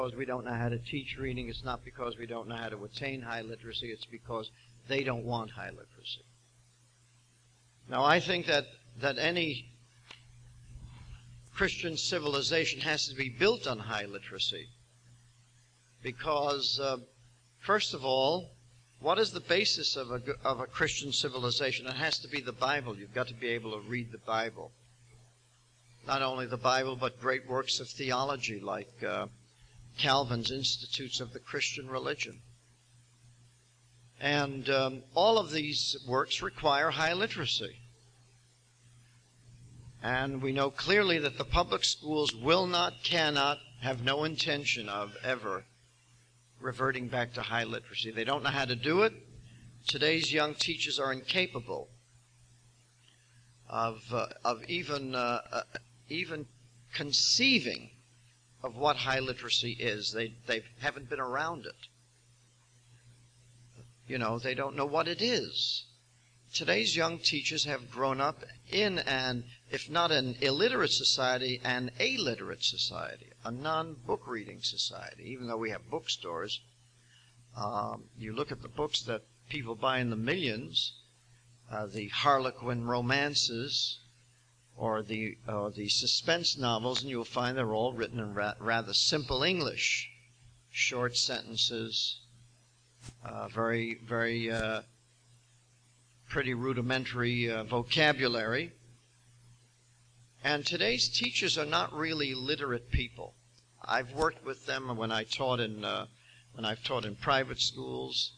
we don't know how to teach reading. It's not because we don't know how to attain high literacy. It's because they don't want high literacy. Now, I think that any Christian civilization has to be built on high literacy because, first of all, what is the basis of a Christian civilization? It has to be the Bible. You've got to be able to read the Bible. Not only the Bible, but great works of theology like Calvin's Institutes of the Christian Religion. And all of these works require high literacy. And we know clearly that the public schools will not, cannot, have no intention of ever reverting back to high literacy. They don't know how to do it. Today's young teachers are incapable of even conceiving of what high literacy is. They haven't been around it. You know, they don't know what it is. Today's young teachers have grown up in an, if not an illiterate society, an illiterate society, a non-book reading society. Even though we have bookstores, you look at the books that people buy in the millions, the Harlequin romances, or the suspense novels, and you'll find they're all written in rather simple English, short sentences, very pretty rudimentary vocabulary. And today's teachers are not really literate people. I've worked with them when I've taught in private schools.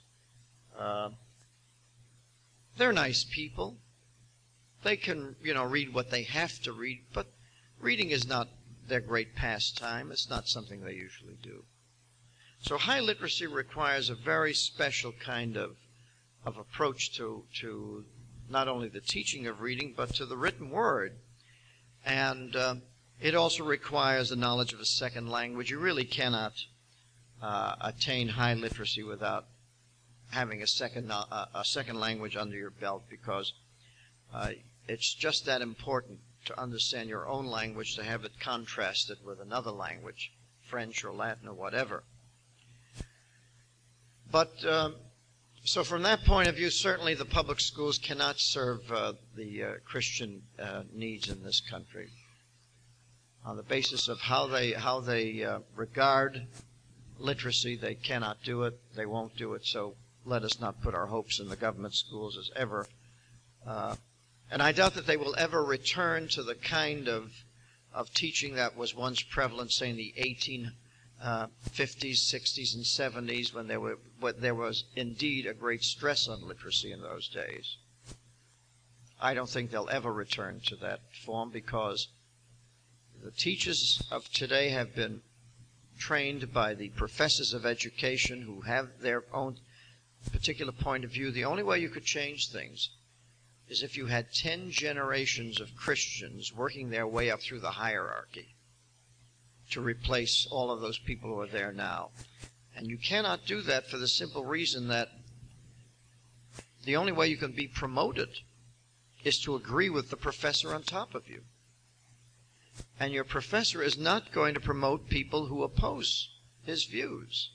They're nice people. They can, read what they have to read, but reading is not their great pastime. It's not something they usually do. So high literacy requires a very special kind of approach to not only the teaching of reading, but to the written word. And it also requires a knowledge of a second language. You really cannot attain high literacy without having a second language under your belt, because it's just that important to understand your own language, to have it contrasted with another language, French or Latin or whatever. But so from that point of view, certainly the public schools cannot serve the Christian needs in this country. On the basis of how they regard literacy, they cannot do it. They won't do it. So let us not put our hopes in the government schools as ever. And I doubt that they will ever return to the kind of teaching that was once prevalent, say, in the 1850s, 60s, and 70s, when there was indeed a great stress on literacy in those days. I don't think they'll ever return to that form, because the teachers of today have been trained by the professors of education who have their own particular point of view. The only way you could change things is if you had 10 generations of Christians working their way up through the hierarchy to replace all of those people who are there now. And you cannot do that for the simple reason that the only way you can be promoted is to agree with the professor on top of you. And your professor is not going to promote people who oppose his views.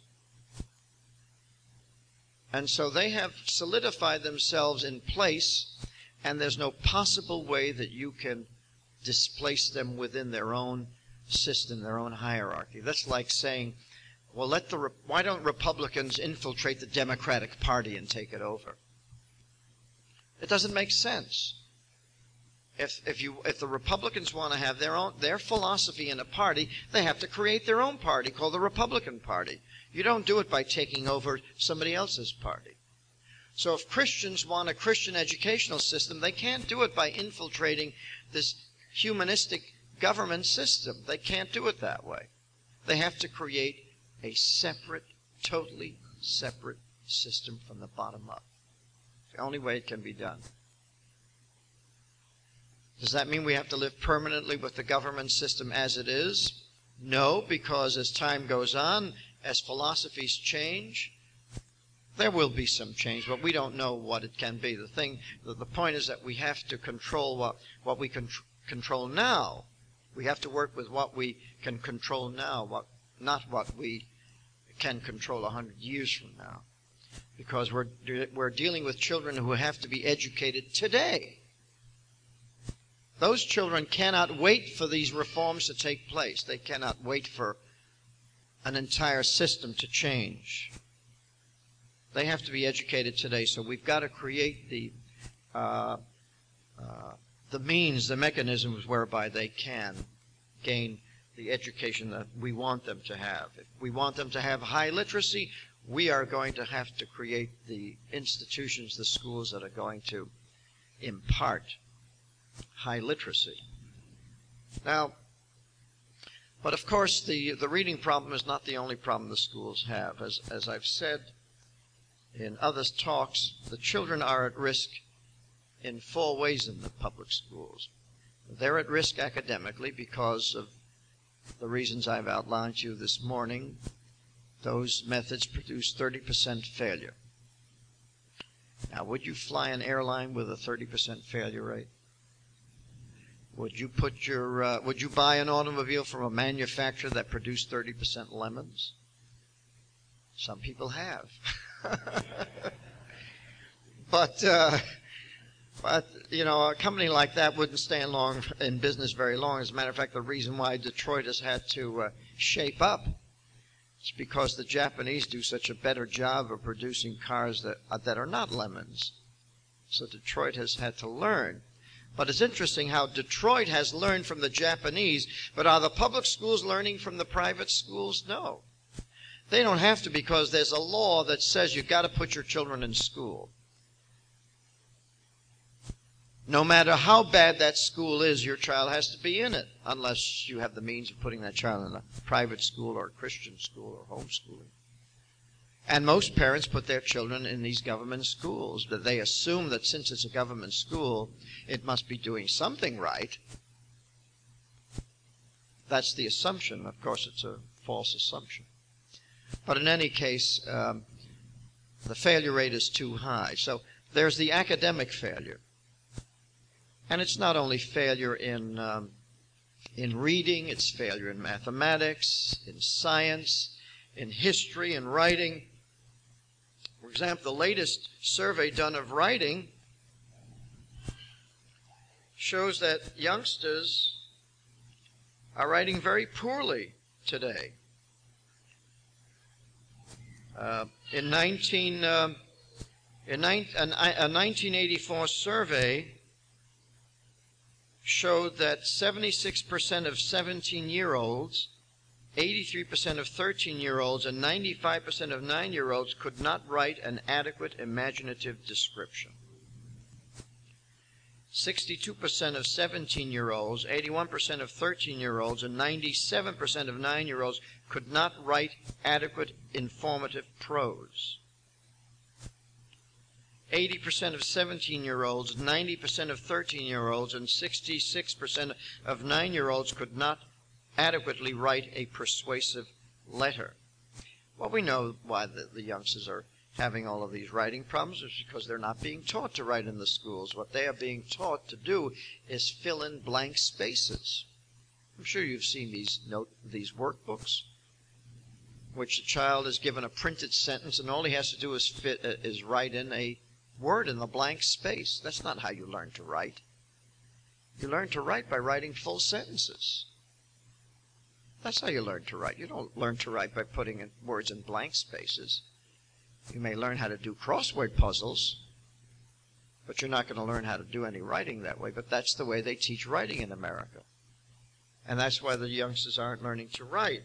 And so they have solidified themselves in place, and there's no possible way that you can displace them within their own system, their own hierarchy. That's like saying, well, why don't Republicans infiltrate the Democratic Party and take it over? It doesn't make sense. If the Republicans want to have their philosophy in a party, they have to create their own party called the Republican Party. You don't do it by taking over somebody else's party. So if Christians want a Christian educational system, they can't do it by infiltrating this humanistic government system. They can't do it that way. They have to create a separate, totally separate system from the bottom up. It's the only way it can be done. Does that mean we have to live permanently with the government system as it is? No, because as time goes on, as philosophies change, there will be some change, but we don't know what it can be. The point is that we have to control what we can control now. We have to work with what we can control now, not what we can control 100 years from now, because we're dealing with children who have to be educated today. Those children cannot wait for these reforms to take place. They cannot wait for an entire system to change. They have to be educated today, so we've got to create the means, the mechanisms whereby they can gain the education that we want them to have. If we want them to have high literacy, we are going to have to create the institutions, the schools that are going to impart high literacy. Now, but of course, the reading problem is not the only problem the schools have. As I've said in other talks, the children are at risk in 4 ways in the public schools. They're at risk academically because of the reasons I've outlined to you this morning. Those methods produce 30% failure. Now, would you fly an airline with a 30% failure rate? Would you buy an automobile from a manufacturer that produced 30% lemons? Some people have. But you know, a company like that wouldn't stay in business very long. As a matter of fact, the reason why Detroit has had to shape up is because the Japanese do such a better job of producing cars that are not lemons. So Detroit has had to learn. But it's interesting how Detroit has learned from the Japanese, but are the public schools learning from the private schools? No. They don't have to, because there's a law that says you've got to put your children in school. No matter how bad that school is, your child has to be in it, unless you have the means of putting that child in a private school or a Christian school or homeschooling. And most parents put their children in these government schools, but they assume that since it's a government school, it must be doing something right. That's the assumption. Of course, it's a false assumption. But in any case, the failure rate is too high. So there's the academic failure. And it's not only failure in reading, it's failure in mathematics, in science, in history, in writing. For example, the latest survey done of writing shows that youngsters are writing very poorly today. A 1984 survey showed that 76% of 17-year-olds, 83% of 13-year-olds, and 95% of 9-year-olds could not write an adequate imaginative description. 62% of 17-year-olds, 81% of 13-year-olds, and 97% of 9-year-olds could not write adequate informative prose. 80% of 17-year-olds, 90% of 13-year-olds, and 66% of 9-year-olds could not adequately write a persuasive letter. Well, we know why the youngsters are having all of these writing problems. It's because they're not being taught to write in the schools. What they are being taught to do is fill in blank spaces. I'm sure you've seen these workbooks, which the child is given a printed sentence, and all he has to do is write in a word in the blank space. That's not how you learn to write. You learn to write by writing full sentences. That's how you learn to write. You don't learn to write by putting in words in blank spaces. You may learn how to do crossword puzzles, but you're not going to learn how to do any writing that way. But that's the way they teach writing in America. And that's why the youngsters aren't learning to write.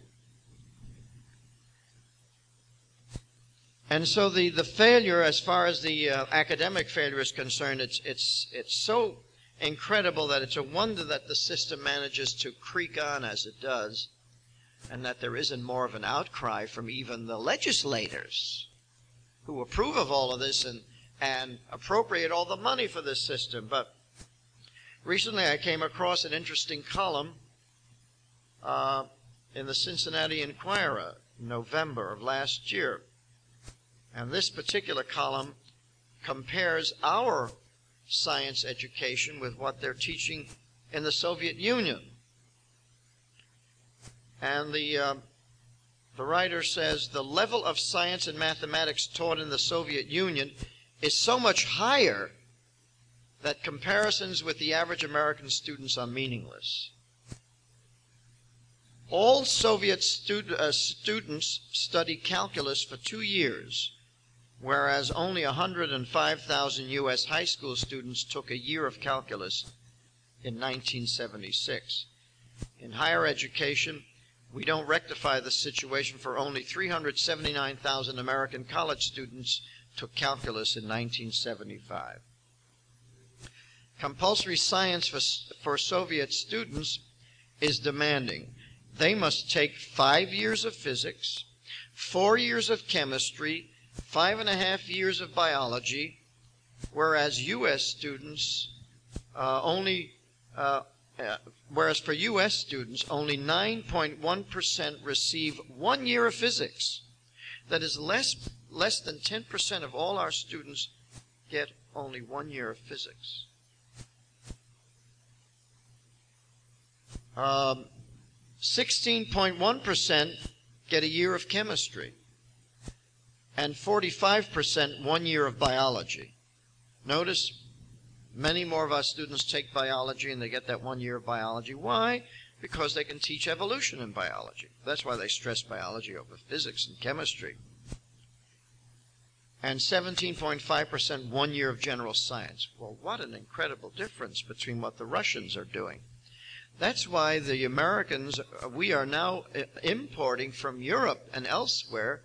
And so the failure, as far as the academic failure is concerned, it's so incredible that it's a wonder that the system manages to creak on as it does, and that there isn't more of an outcry from even the legislators who approve of all of this and appropriate all the money for this system. But recently I came across an interesting column in the Cincinnati Enquirer in November of last year. And this particular column compares our science education with what they're teaching in the Soviet Union. And the The writer says the level of science and mathematics taught in the Soviet Union is so much higher that comparisons with the average American students are meaningless. All Soviet students study calculus for 2 years, whereas only 105,000 U.S. high school students took a year of calculus in 1976. In higher education, we don't rectify the situation, for only 379,000 American college students took calculus in 1975. Compulsory science for Soviet students is demanding. They must take 5 years of physics, 4 years of chemistry, 5.5 years of biology, whereas U.S. students whereas for U.S. students, only 9.1% receive 1 year of physics. That is less than 10% of all our students get only 1 year of physics. 16.1% get a year of chemistry, and 45% 1 year of biology. Notice, many more of our students take biology and they get that 1 year of biology. Why? Because they can teach evolution in biology. That's why they stress biology over physics and chemistry. And 17.5% 1 year of general science. Well, what an incredible difference between what the Russians are doing. That's why the Americans, we are now importing from Europe and elsewhere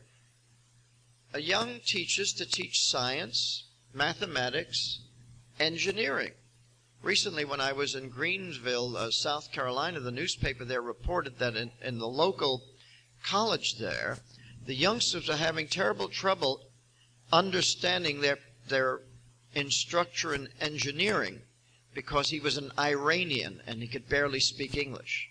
young teachers to teach science, mathematics, engineering. Recently, when I was in Greenville, South Carolina, the newspaper there reported that in the local college there, the youngsters are having terrible trouble understanding their instructor in engineering because he was an Iranian and he could barely speak English.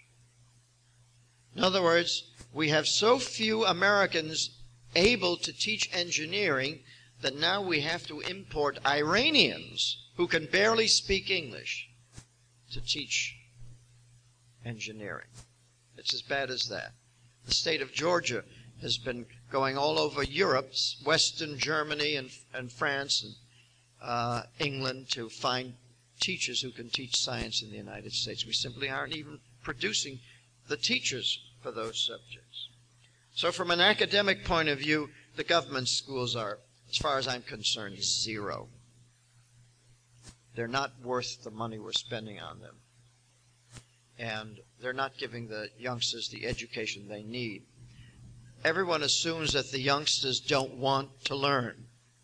In other words, we have so few Americans able to teach engineering that now we have to import Iranians who can barely speak English to teach engineering. It's as bad as that. The state of Georgia has been going all over Europe, Western Germany and France and England, to find teachers who can teach science in the United States. We simply aren't even producing the teachers for those subjects. So from an academic point of view, the government schools are, as far as I'm concerned, zero. They're not worth the money we're spending on them. And they're not giving the youngsters the education they need. Everyone assumes that the youngsters don't want to learn.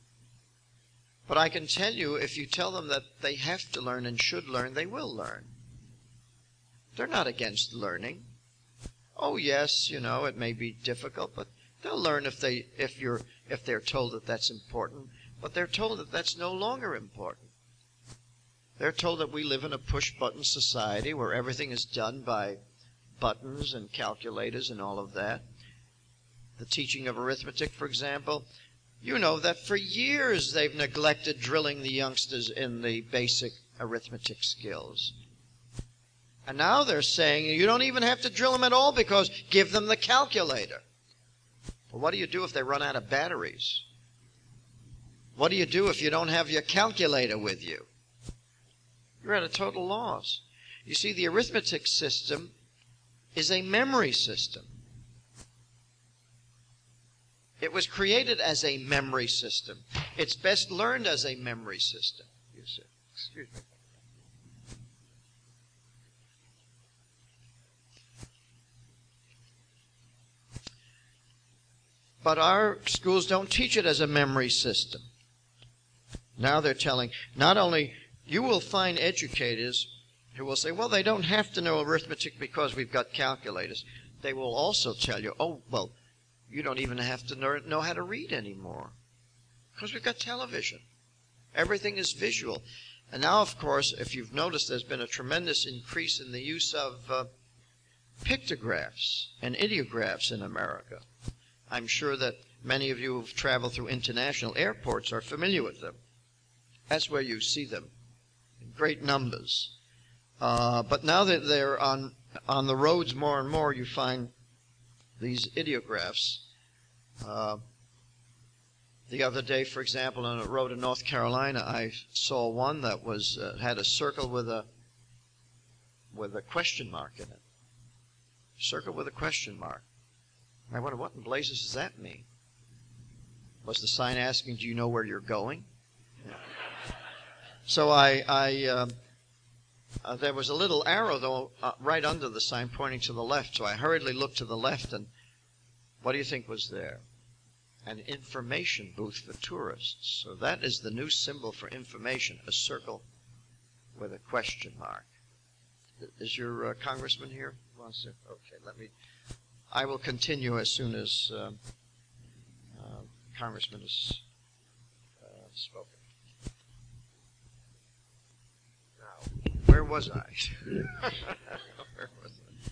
But I can tell you, if you tell them that they have to learn and should learn, they will learn. They're not against learning. Oh yes, it may be difficult, but they'll learn if they're told that that's important. But they're told that that's no longer important. They're told that we live in a push-button society where everything is done by buttons and calculators and all of that. The teaching of arithmetic, for example, you know that for years they've neglected drilling the youngsters in the basic arithmetic skills. And now they're saying you don't even have to drill them at all because give them the calculator. Well, what do you do if they run out of batteries? What do you do if you don't have your calculator with you? You're at a total loss. You see, the arithmetic system is a memory system. It was created as a memory system. It's best learned as a memory system. You see. Excuse me. But our schools don't teach it as a memory system. Now they're telling, not only, you will find educators who will say, well, they don't have to know arithmetic because we've got calculators. They will also tell you, oh, well, you don't even have to know how to read anymore because we've got television. Everything is visual. And now, of course, if you've noticed, there's been a tremendous increase in the use of pictographs and ideographs in America. I'm sure that many of you who've traveled through international airports are familiar with them. That's where you see them in great numbers. But now that they're on the roads more and more, you find these ideographs. The other day, for example, on a road in North Carolina, I saw one that was had a circle with a question mark in it. Circle with a question mark. I wonder, what in blazes does that mean? Was the sign asking, do you know where you're going? Yeah. So there was a little arrow, though, right under the sign pointing to the left. So I hurriedly looked to the left, and what do you think was there? An information booth for tourists. So that is the new symbol for information, a circle with a question mark. Is your congressman here? Okay, I will continue as soon as congressman has spoken. Now, where was I? Where was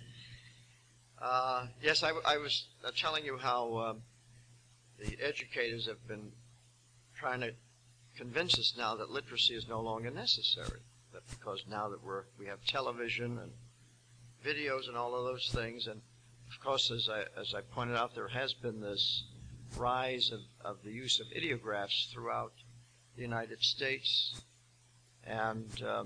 I? Yes, I was telling you how the educators have been trying to convince us now that literacy is no longer necessary. That because now that we have television and videos and all of those things, and of course, as I pointed out, there has been this rise of the use of ideographs throughout the United States, and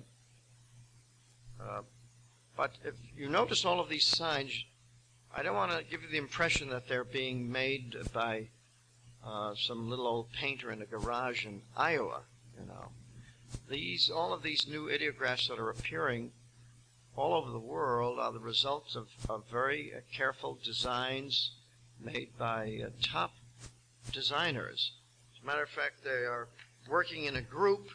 but if you notice all of these signs, I don't want to give you the impression that they're being made by some little old painter in a garage in Iowa. You know, all of these new ideographs that are appearing all over the world are the results of very careful designs made by top designers. As a matter of fact, they are working in a group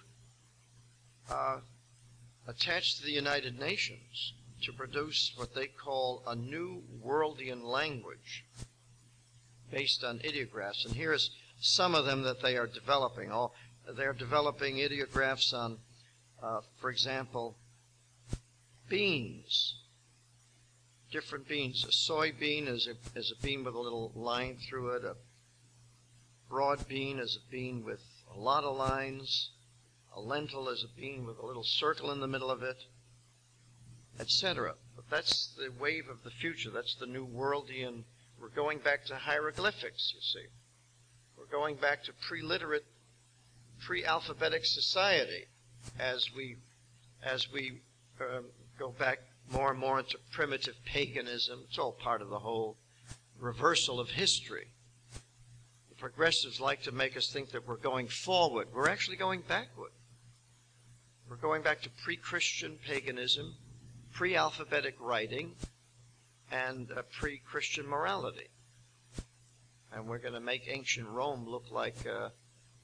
attached to the United Nations to produce what they call a new worldian language based on ideographs. And here's some of them that they are developing. They're developing ideographs on, for example, beans. Different beans. A soybean is a bean with a little line through it. A broad bean is a bean with a lot of lines. A lentil is a bean with a little circle in the middle of it, etc. But that's the wave of the future. That's the new worldian. We're going back to hieroglyphics, you see. We're going back to pre-literate, pre-alphabetic society as we go back more and more into primitive paganism. It's all part of the whole reversal of history. The progressives like to make us think that we're going forward. We're actually going backward. We're going back to pre-Christian paganism, pre-alphabetic writing, and pre-Christian morality. And we're going to make ancient Rome look like a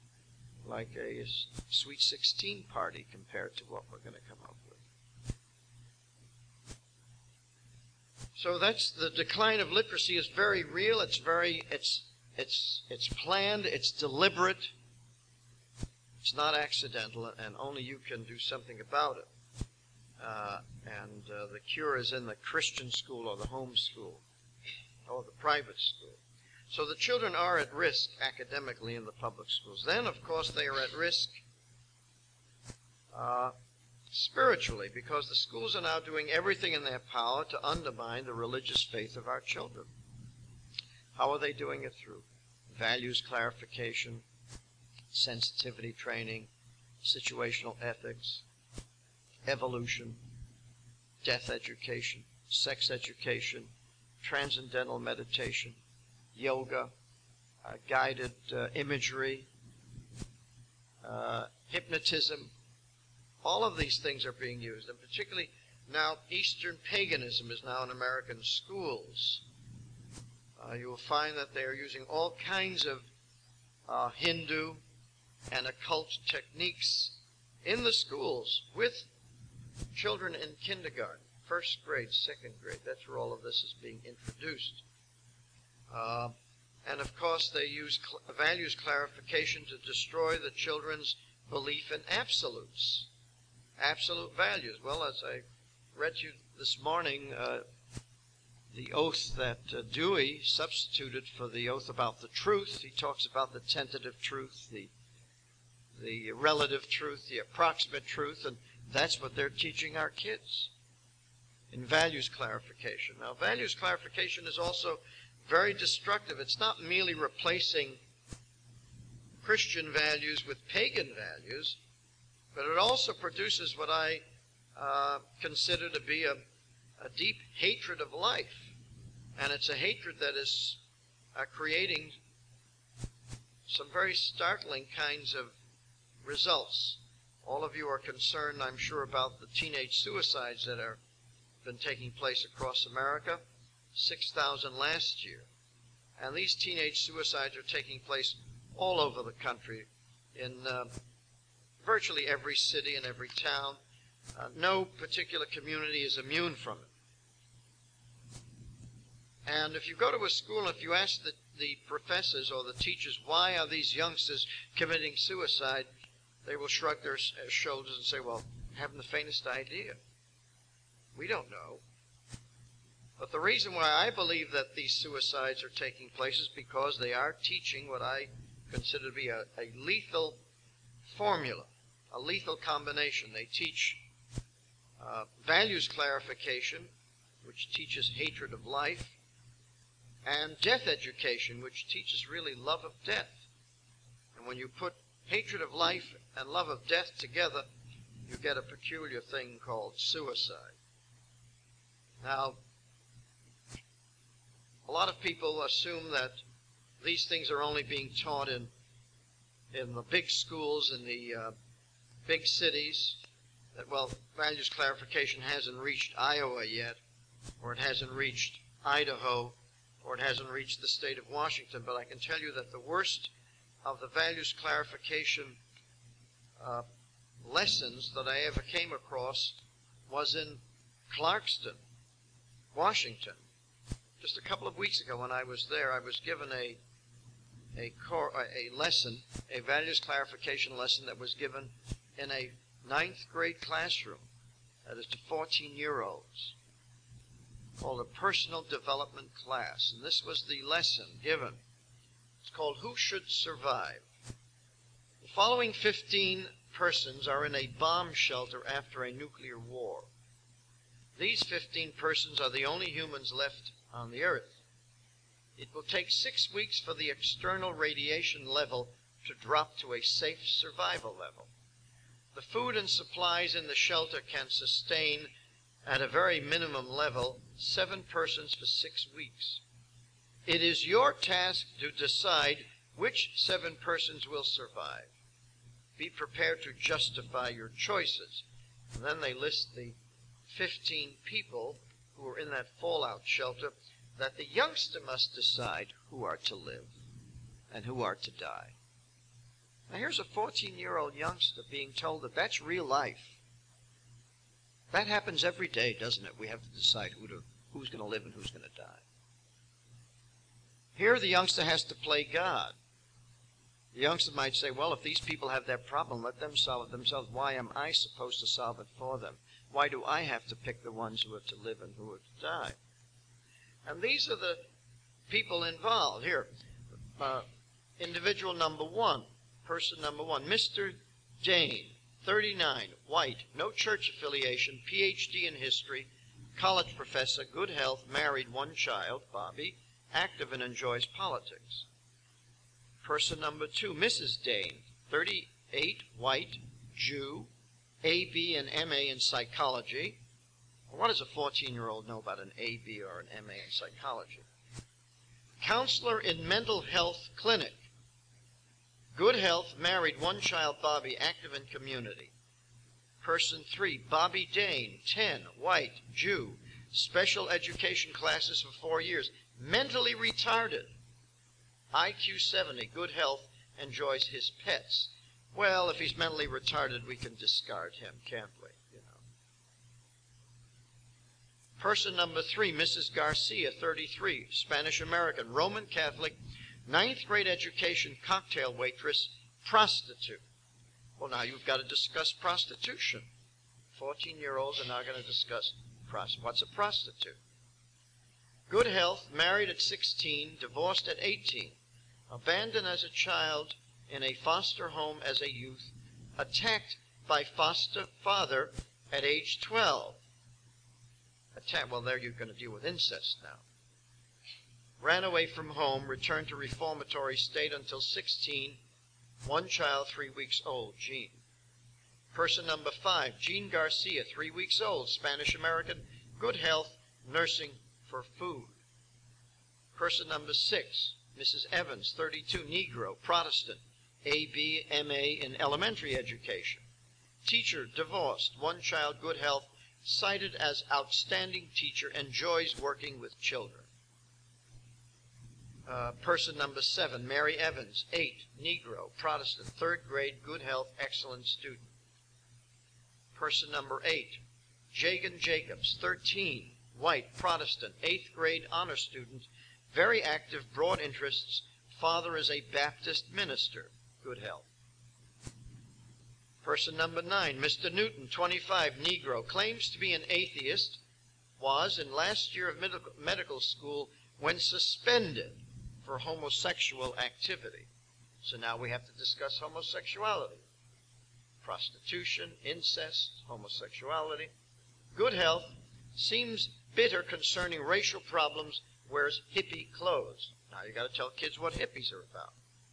Sweet 16 party compared to what we're going to come up with. So that's the decline of literacy is very real. It's planned. It's deliberate. It's not accidental, and only you can do something about it. And the cure is in the Christian school or the home school or the private school. So the children are at risk academically in the public schools. Then, of course, they are at risk spiritually, because the schools are now doing everything in their power to undermine the religious faith of our children. How are they doing it? Through values clarification, sensitivity training, situational ethics, evolution, death education, sex education, transcendental meditation, yoga, guided imagery, hypnotism. All of these things are being used, and particularly now Eastern paganism is now in American schools. You will find that they are using all kinds of Hindu and occult techniques in the schools with children in kindergarten, first grade, second grade. That's where all of this is being introduced. And of course, they use values clarification to destroy the children's belief in absolutes, absolute values. Well, as I read to you this morning, the oath that Dewey substituted for the oath about the truth, he talks about the tentative truth, the relative truth, the approximate truth, and that's what they're teaching our kids in values clarification. Now, values clarification is also very destructive. It's not merely replacing Christian values with pagan values, but it also produces what I consider to be a deep hatred of life. And it's a hatred that is creating some very startling kinds of results. All of you are concerned, I'm sure, about the teenage suicides that have been taking place across America. 6,000 last year. And these teenage suicides are taking place all over the country, in virtually every city and every town. No particular community is immune from it. And if you go to a school, if you ask the professors or the teachers, why are these youngsters committing suicide, they will shrug their shoulders and say, well, haven't the faintest idea. We don't know. But the reason why I believe that these suicides are taking place is because they are teaching what I consider to be a lethal formula, a lethal combination. They teach values clarification, which teaches hatred of life, and death education, which teaches really love of death. And when you put hatred of life and love of death together, you get a peculiar thing called suicide. Now, a lot of people assume that these things are only being taught in the big schools, in the big cities, that, well, values clarification hasn't reached Iowa yet, or it hasn't reached Idaho, or it hasn't reached the state of Washington. But I can tell you that the worst of the values clarification lessons that I ever came across was in Clarkston, Washington. Just a couple of weeks ago when I was there, I was given a lesson, a values clarification lesson that was given in a 9th grade classroom, that is to 14-year-olds, called a personal development class. And this was the lesson given. It's called Who Should Survive? The following 15 persons are in a bomb shelter after a nuclear war. These 15 persons are the only humans left on the earth. It will take 6 weeks for the external radiation level to drop to a safe survival level. The food and supplies in the shelter can sustain, at a very minimum level, 7 persons for 6 weeks. It is your task to decide which 7 persons will survive. Be prepared to justify your choices. And then they list the 15 people who are in that fallout shelter, that the youngster must decide who are to live and who are to die. Now here's a 14-year-old youngster being told that that's real life. That happens every day, doesn't it? We have to decide who's going to live and who's going to die. Here the youngster has to play God. The youngster might say, well, if these people have that problem, let them solve it themselves. Why am I supposed to solve it for them? Why do I have to pick the ones who are to live and who are to die? And these are the people involved. Here, individual number 1, person number 1, Mr. Dane, 39, white, no church affiliation, PhD in history, college professor, good health, married, 1 child, Bobby, active and enjoys politics. Person number 2, Mrs. Dane, 38, white, Jew, A.B. and M.A. in psychology. What does a 14-year-old know about an A.B. or an M.A. in psychology? Counselor in mental health clinic. Good health, married, 1 child, Bobby, active in community. Person 3, Bobby Dane, 10, white, Jew, special education classes for 4 years, mentally retarded. IQ 70, good health, enjoys his pets. Well, if he's mentally retarded, we can discard him, can't we? You know. Person number 3, Mrs. Garcia, 33, Spanish-American, Roman Catholic, 9th grade education, cocktail waitress, prostitute. Well, now you've got to discuss prostitution. 14-year-olds are now going to discuss what's a prostitute. Good health, married at 16, divorced at 18, abandoned as a child in a foster home as a youth, attacked by foster father at age 12. Well, there you're going to deal with incest now. ran away from home, returned to reformatory state until 16, one child 3 weeks old, Jean. Person number 5, Jean Garcia, 3 weeks old, Spanish-American, good health, nursing for food. Person number 6, Mrs. Evans, 32, Negro, Protestant, A.B., M.A. in elementary education. Teacher, divorced, one child, good health, cited as outstanding teacher, enjoys working with children. Person number 7, Mary Evans, 8, Negro, Protestant, 3rd grade, good health, excellent student. Person number 8, Jagan Jacobs, 13, white, Protestant, 8th grade, honor student, very active, broad interests, father is a Baptist minister, good health. Person number 9, Mr. Newton, 25, Negro, claims to be an atheist, was in last year of medical school when suspended for homosexual activity. So now we have to discuss homosexuality. Prostitution, incest, homosexuality. Good health, seems bitter concerning racial problems, wears hippie clothes. Now you got to tell kids what hippies are about.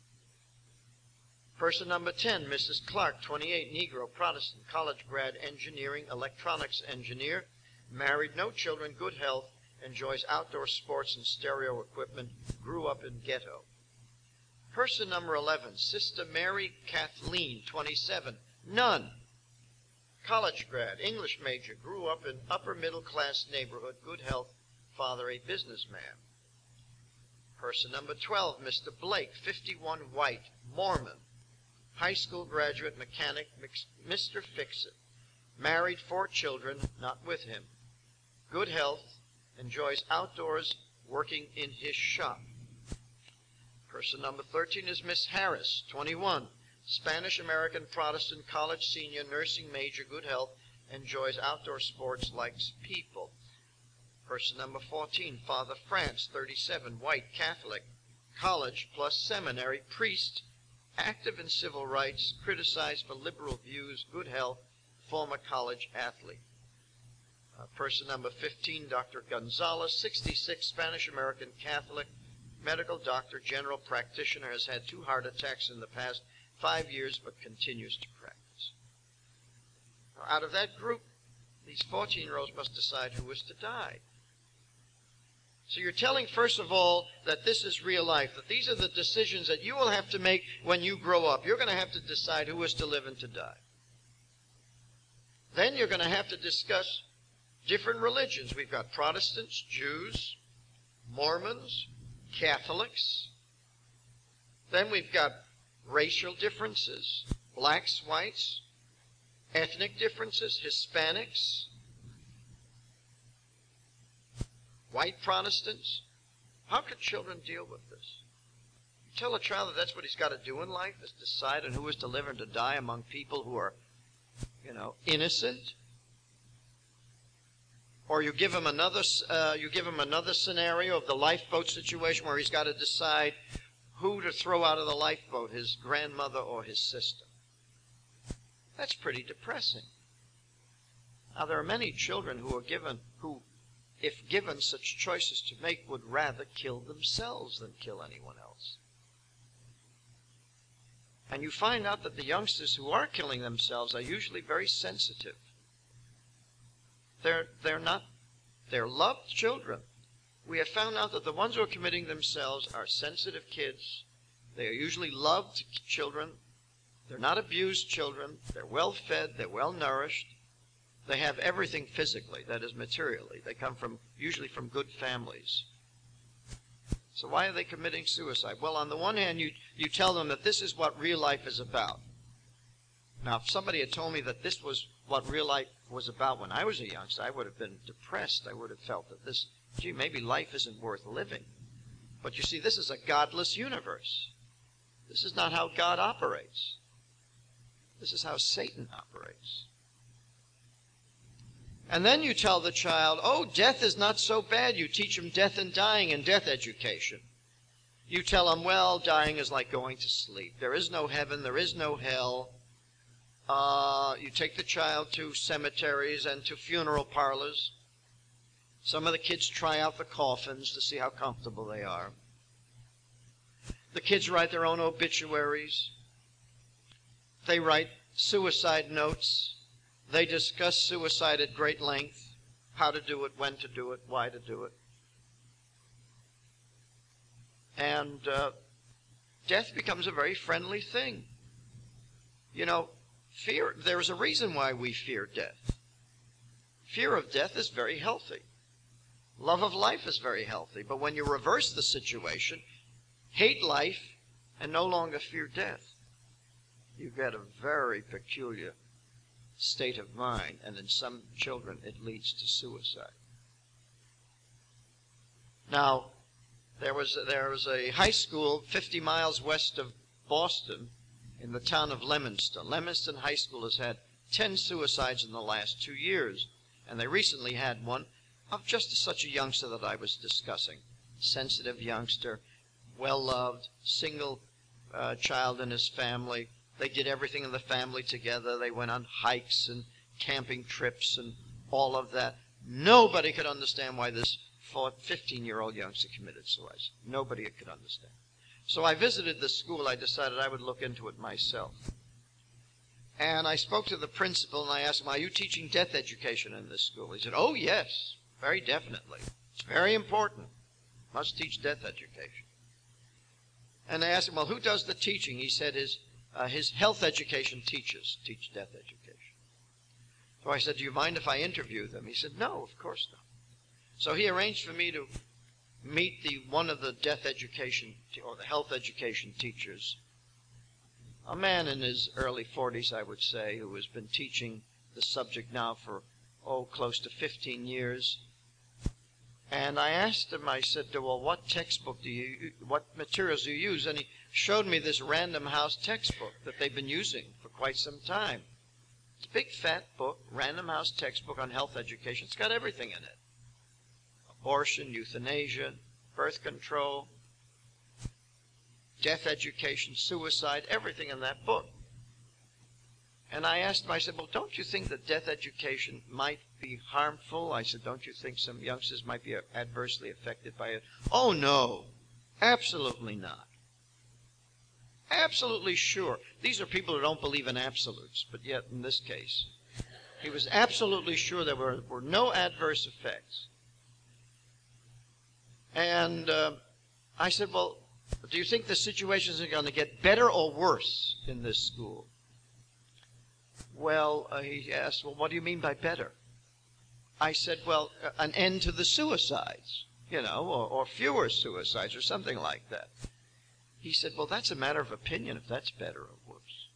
Person number 10, Mrs. Clark, 28, Negro, Protestant, college grad, engineering, electronics engineer, married, no children, good health, enjoys outdoor sports and stereo equipment, grew up in ghetto. Person number 11, Sister Mary Kathleen, 27, nun, college grad, English major, grew up in upper middle class neighborhood, good health, father a businessman. Person number 12, Mr. Blake, 51, white, Mormon, high school graduate, mechanic, Mr. Fix-It, married, 4 children, not with him, good health, enjoys outdoors, working in his shop. Person number 13 is Miss Harris, 21, Spanish-American, Protestant, college senior, nursing major, good health, enjoys outdoor sports, likes people. Person number 14, Father France, 37, white, Catholic, college plus seminary, priest, active in civil rights, criticized for liberal views, good health, former college athlete. Person number 15, Dr. Gonzalez, 66, Spanish-American, Catholic, medical doctor, general practitioner, has had 2 heart attacks in the past 5 years but continues to practice. Now, out of that group, these 14-year-olds must decide who is to die. So you're telling, first of all, that this is real life, that these are the decisions that you will have to make when you grow up. You're going to have to decide who is to live and to die. Then you're going to have to discuss different religions. We've got Protestants, Jews, Mormons, Catholics. Then we've got racial differences, blacks, whites, ethnic differences, Hispanics, white Protestants. How could children deal with this? You tell a child that that's what he's got to do in life, is decide on who is to live and to die among people who are, innocent. Or you give him another scenario of the lifeboat situation where he's got to decide who to throw out of the lifeboat, his grandmother or his sister. That's pretty depressing. Now, there are many children who, if given such choices to make, would rather kill themselves than kill anyone else. And you find out that the youngsters who are killing themselves are usually very sensitive. They're loved children. We have found out that the ones who are committing themselves are sensitive kids. They are usually loved children. They're not abused children. They're well fed. They're well nourished. They have everything physically, that is materially. They come usually from good families. So why are they committing suicide? Well, on the one hand, you tell them that this is what real life is about. Now, if somebody had told me that this was what real life was about when I was a youngster, I would have been depressed. I would have felt that maybe life isn't worth living. But you see, this is a godless universe. This is not how God operates. This is how Satan operates. And then you tell the child, oh, death is not so bad. You teach him death and dying and death education. You tell him, well, dying is like going to sleep. There is no heaven. There is no hell. You take the child to cemeteries and to funeral parlors. Some of the kids try out the coffins to see how comfortable they are. The kids write their own obituaries. They write suicide notes. They discuss suicide at great length, how to do it, when to do it, why to do it. And death becomes a very friendly thing. You know, fear, there's a reason why we fear death. Fear of death is very healthy. Love of life is very healthy. But when you reverse the situation, hate life and no longer fear death, you get a very peculiar state of mind. And in some children, it leads to suicide. Now, there was a high school 50 miles west of Boston in the town of Leominster. Leominster High School has had 10 suicides in the last 2 years. And they recently had one of just such a youngster that I was discussing. Sensitive youngster, well-loved, single child in his family. They did everything in the family together. They went on hikes and camping trips and all of that. Nobody could understand why this 15-year-old youngster committed suicide. Nobody could understand. So I visited the school. I decided I would look into it myself. And I spoke to the principal, and I asked him, are you teaching death education in this school? He said, oh, yes, very definitely. It's very important. Must teach death education. And I asked him, well, who does the teaching? He said his health education teachers teach death education. So I said, do you mind if I interview them? He said, no, of course not. So he arranged for me to meet one of the death education or the health education teachers, a man in his early 40s, I would say, who has been teaching the subject now for, close to 15 years. And I asked him, I said, well, what materials do you use? And he showed me this Random House textbook that they've been using for quite some time. It's a big, fat book, Random House textbook on health education. It's got everything in it. Abortion, euthanasia, birth control, death education, suicide, everything in that book. And I asked him, I said, well, don't you think that death education might be harmful? I said, don't you think some youngsters might be adversely affected by it? Oh, no, absolutely not. Absolutely sure. These are people who don't believe in absolutes, but yet in this case, he was absolutely sure there were no adverse effects. And I said, well, do you think the situations are going to get better or worse in this school? Well, he asked, well, what do you mean by better? I said, well, an end to the suicides, or fewer suicides or something like that. He said, well, that's a matter of opinion if that's better or worse.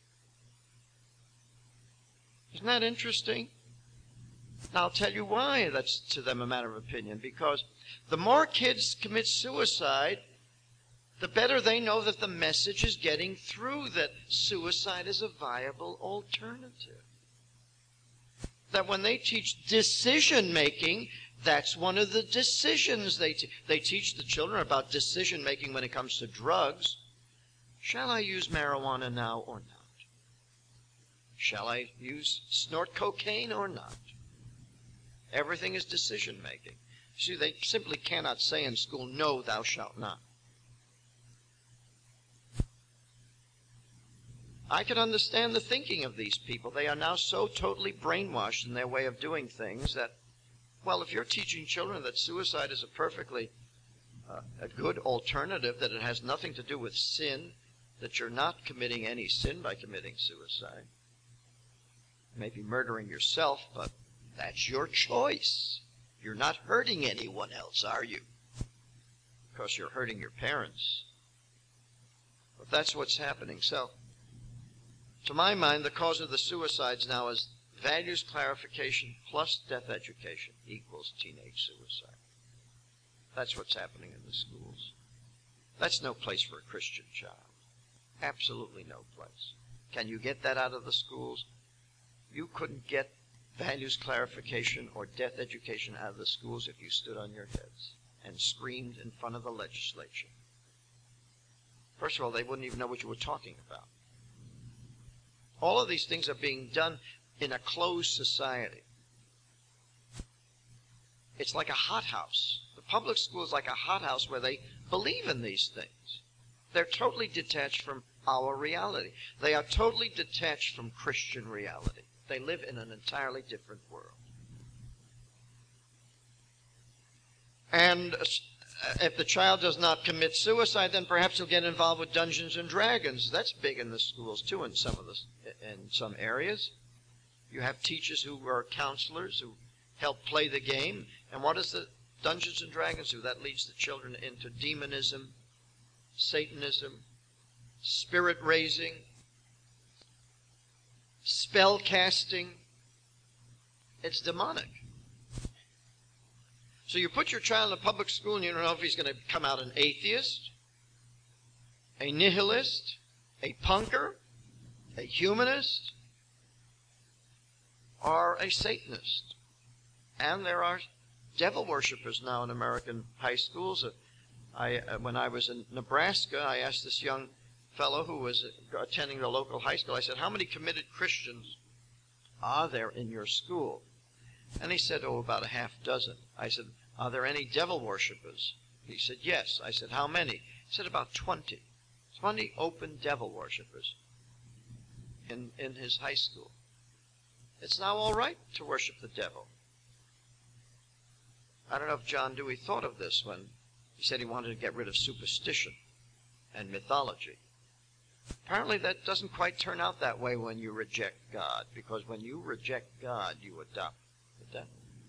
Isn't that interesting? Now, I'll tell you why that's to them a matter of opinion. Because the more kids commit suicide, the better they know that the message is getting through, that suicide is a viable alternative. That when they teach decision-making, that's one of the decisions they teach the children about decision-making when it comes to drugs. Shall I use marijuana now or not? Shall I snort cocaine or not? Everything is decision-making. See, they simply cannot say in school, no, thou shalt not. I can understand the thinking of these people. They are now so totally brainwashed in their way of doing things that, well, if you're teaching children that suicide is a perfectly a good alternative, that it has nothing to do with sin, that you're not committing any sin by committing suicide. You may be murdering yourself, but that's your choice. You're not hurting anyone else, are you? Because you're hurting your parents. But that's what's happening. So, to my mind, the cause of the suicides now is values clarification plus death education equals teenage suicide. That's what's happening in the schools. That's no place for a Christian child. Absolutely no place. Can you get that out of the schools? You couldn't get values clarification or death education out of the schools if you stood on your heads and screamed in front of the legislature. First of all, they wouldn't even know what you were talking about. All of these things are being done in a closed society. It's like a hothouse. The public school is like a hothouse where they believe in these things. They're totally detached from our reality. They are totally detached from Christian reality. They live in an entirely different world. And if the child does not commit suicide, then perhaps he'll get involved with Dungeons and Dragons. That's big in the schools too, in some areas. You have teachers who are counselors who help play the game. And what does the Dungeons and Dragons do? That leads the children into demonism, Satanism, spirit raising, spell casting. It's demonic. So you put your child in a public school and you don't know if he's going to come out an atheist, a nihilist, a punker, a humanist, or a Satanist. And there are devil worshippers now in American high schools. When I was in Nebraska, I asked this young fellow who was attending the local high school, I said, how many committed Christians are there in your school? And he said, about a half dozen. I said, are there any devil worshippers? He said, yes. I said, how many? He said, about 20. 20 open devil worshippers in his high school. It's now all right to worship the devil. I don't know if John Dewey thought of this when he said he wanted to get rid of superstition and mythology. Apparently that doesn't quite turn out that way when you reject God, because when you reject God, you adopt the devil.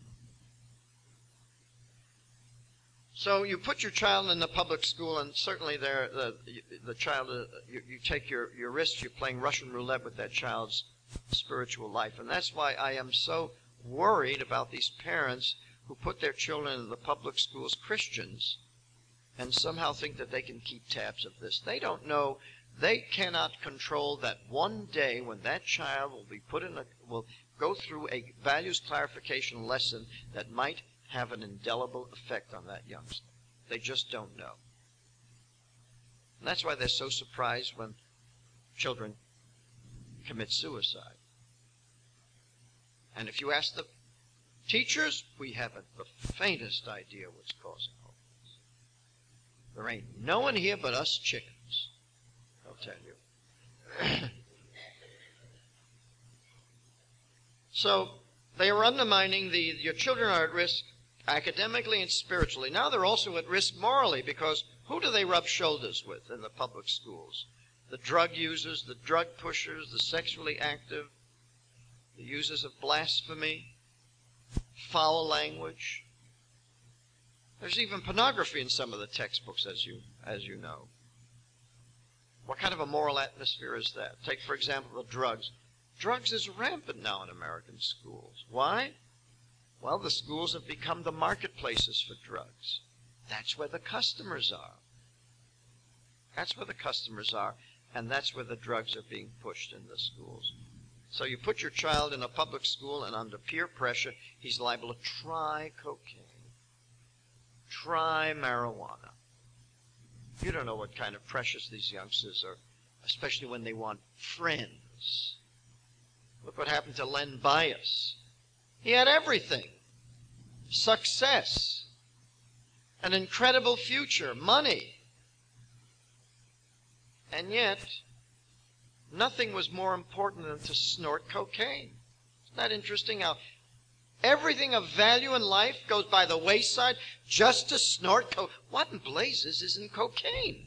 So you put your child in the public school, and certainly the child, you take your risks. You're playing Russian roulette with that child's spiritual life. And that's why I am so worried about these parents who put their children in the public schools, Christians, and somehow think that they can keep tabs of this. They don't know. They cannot control that one day when that child will go through a values clarification lesson that might have an indelible effect on that youngster. They just don't know. And that's why they're so surprised when children commit suicide. And if you ask the teachers, we haven't the faintest idea what's causing all this. There ain't no one here but us chickens, I'll tell you. So they are undermining your children are at risk academically and spiritually. Now they're also at risk morally, because who do they rub shoulders with in the public schools? The drug users, the drug pushers, the sexually active, the users of blasphemy, foul language. There's even pornography in some of the textbooks, as you know. What kind of a moral atmosphere is that? Take, for example, the drugs. Drugs is rampant now in American schools. Why? Well, the schools have become the marketplaces for drugs. That's where the customers are. That's where the customers are, and that's where the drugs are being pushed in the schools. So you put your child in a public school, and under peer pressure, he's liable to try cocaine, try marijuana. You don't know what kind of pressures these youngsters are, especially when they want friends. Look what happened to Len Bias. He had everything. Success. An incredible future. Money. And yet, nothing was more important than to snort cocaine. Isn't that interesting how everything of value in life goes by the wayside just to snort cocaine? What in blazes is in cocaine?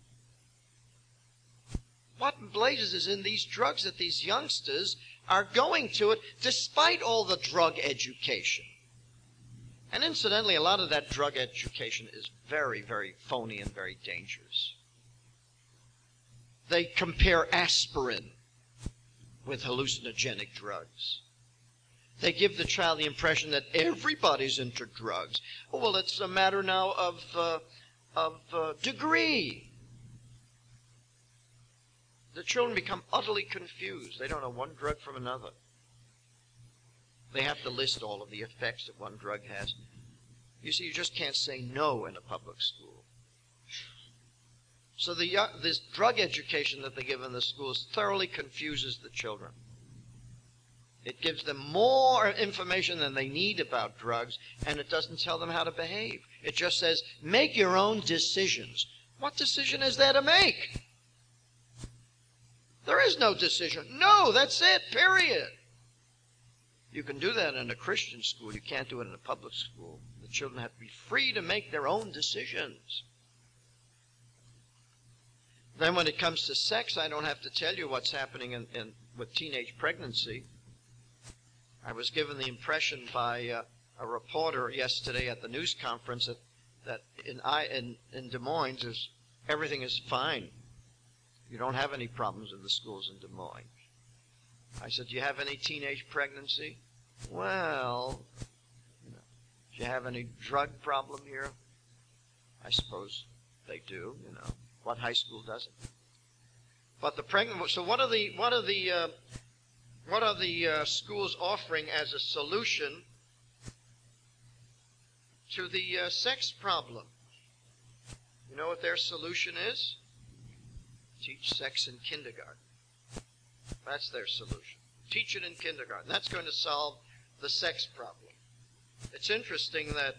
What in blazes is in these drugs that these youngsters are going to it despite all the drug education? And incidentally, a lot of that drug education is very, very phony and very dangerous. They compare aspirin with hallucinogenic drugs. They give the child the impression that everybody's into drugs. Oh, well, it's a matter now of degree. The children become utterly confused. They don't know one drug from another. They have to list all of the effects that one drug has. You see, you just can't say no in a public school. So this drug education that they give in the schools thoroughly confuses the children. It gives them more information than they need about drugs, and it doesn't tell them how to behave. It just says, make your own decisions. What decision is there to make? There is no decision. No, that's it, period. You can do that in a Christian school. You can't do it in a public school. The children have to be free to make their own decisions. Then when it comes to sex, I don't have to tell you what's happening with teenage pregnancy. I was given the impression by a reporter yesterday at the news conference that in Des Moines everything is fine. You don't have any problems in the schools in Des Moines. I said, do you have any teenage pregnancy? Well, do you have any drug problem here? I suppose they do, What high school doesn't? But so what are the schools offering as a solution to the sex problem? You know what their solution is? Teach sex in kindergarten. That's their solution. Teach it in kindergarten. That's going to solve the sex problem. It's interesting that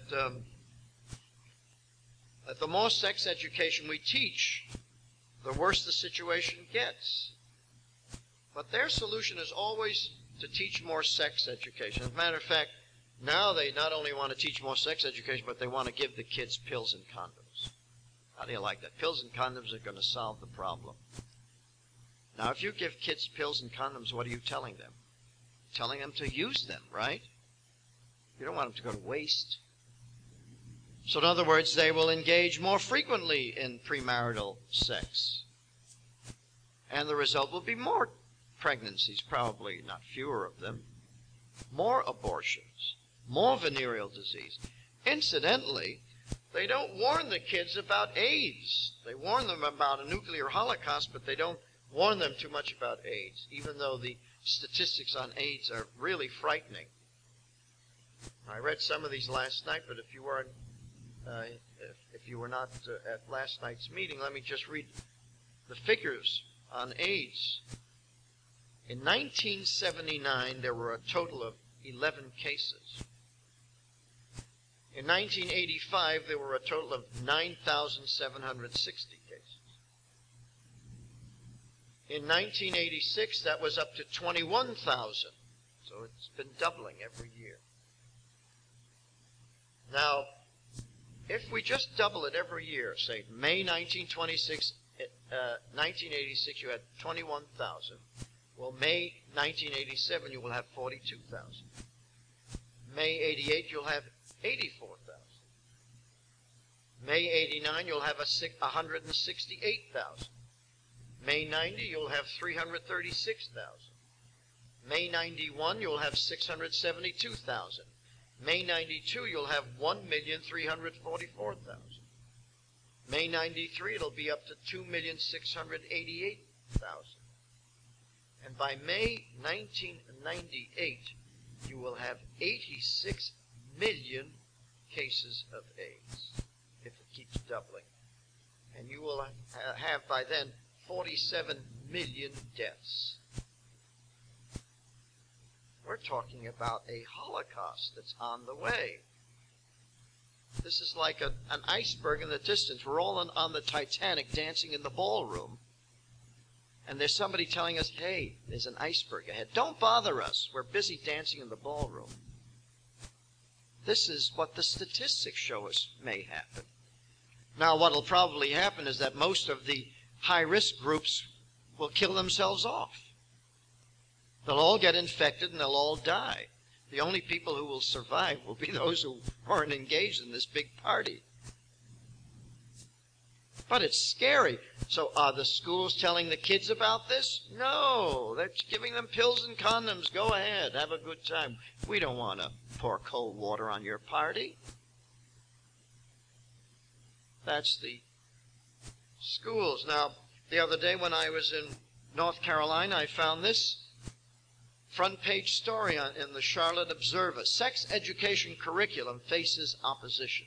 the more sex education we teach, the worse the situation gets. But their solution is always to teach more sex education. As a matter of fact, now they not only want to teach more sex education, but they want to give the kids pills and condoms. How do you like that? Pills and condoms are going to solve the problem. Now, if you give kids pills and condoms, what are you telling them? Telling them to use them, right? You don't want them to go to waste. So in other words, they will engage more frequently in premarital sex. And the result will be more pregnancies, probably not fewer of them, more abortions, more venereal disease. Incidentally, they don't warn the kids about AIDS. They warn them about a nuclear holocaust, but they don't warn them too much about AIDS, even though the statistics on AIDS are really frightening. I read some of these last night, but if you were not at last night's meeting, let me just read the figures on AIDS. In 1979, there were a total of 11 cases. In 1985, there were a total of 9,760 cases. In 1986, that was up to 21,000. So it's been doubling every year. Now, if we just double it every year, say May 1986, you had 21,000. Well, May 1987, you will have 42,000. May 88, you'll have 84,000. May 89, you'll have 168,000. May 90, you'll have 336,000. May 91, you'll have 672,000. May 92, you'll have 1,344,000. May 93, it'll be up to 2,688,000. And by May 1998, you will have 86 million cases of AIDS, if it keeps doubling. And you will have by then 47 million deaths. We're talking about a Holocaust that's on the way. This is like an iceberg in the distance. We're all on the Titanic dancing in the ballroom. And there's somebody telling us, hey, there's an iceberg ahead. Don't bother us. We're busy dancing in the ballroom. This is what the statistics show us may happen. Now, what will probably happen is that most of the high-risk groups will kill themselves off. They'll all get infected and they'll all die. The only people who will survive will be those who weren't engaged in this big party. But it's scary. So are the schools telling the kids about this? No. They're giving them pills and condoms. Go ahead. Have a good time. We don't want to pour cold water on your party. That's the schools. Now, the other day when I was in North Carolina, I found this front page story in the Charlotte Observer. Sex education curriculum faces opposition.